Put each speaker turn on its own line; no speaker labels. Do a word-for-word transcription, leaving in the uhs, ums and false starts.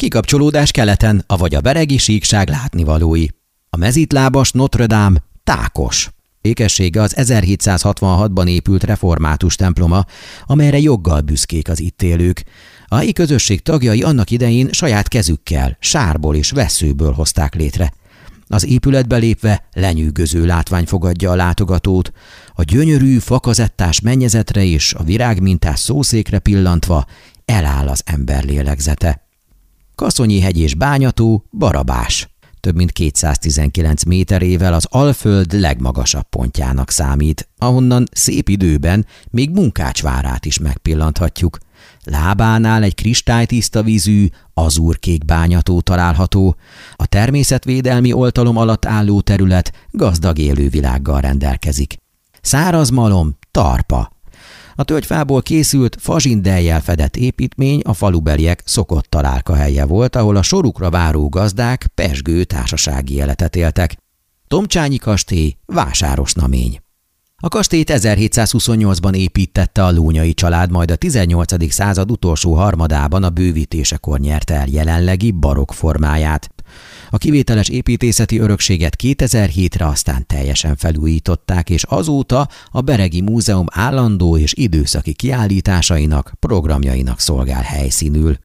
Kikapcsolódás keleten, avagy a beregi síkság látnivalói. A mezitlábas Notre Dame tákos. Ékessége az ezerhétszázhatvanhatban épült református temploma, amelyre joggal büszkék az itt élők. A helyi közösség tagjai annak idején saját kezükkel, sárból és vesszőből hozták létre. Az épületbe lépve lenyűgöző látvány fogadja a látogatót, a gyönyörű fakazettás mennyezetre és a virágmintás szószékre pillantva eláll az ember lélegzete. Kaszonyi hegy és bányató Barabás. Több mint kétszáztizenkilenc méterével az Alföld legmagasabb pontjának számít, ahonnan szép időben még Munkácsvárát is megpillanthatjuk. Lábánál egy kristálytiszta vízű, azúrkék bányató található, a természetvédelmi oltalom alatt álló terület gazdag élővilággal rendelkezik. Száraz malom, tarpa. A tölgyfából készült fazsindellyel fedett építmény a falubeliek szokott találkahelye volt, ahol a sorukra váró gazdák pezsgő társasági életet éltek. Tomcsányi kastély, vásáros namény. A kastélyt ezerhétszázhuszonnyolcban építette a Lónyay család, majd a tizennyolcadik század utolsó harmadában a bővítésekor nyerte el jelenlegi barokk formáját. A kivételes építészeti örökséget kétezer-hétre aztán teljesen felújították, és azóta a Beregi Múzeum állandó és időszaki kiállításainak, programjainak szolgál helyszínül.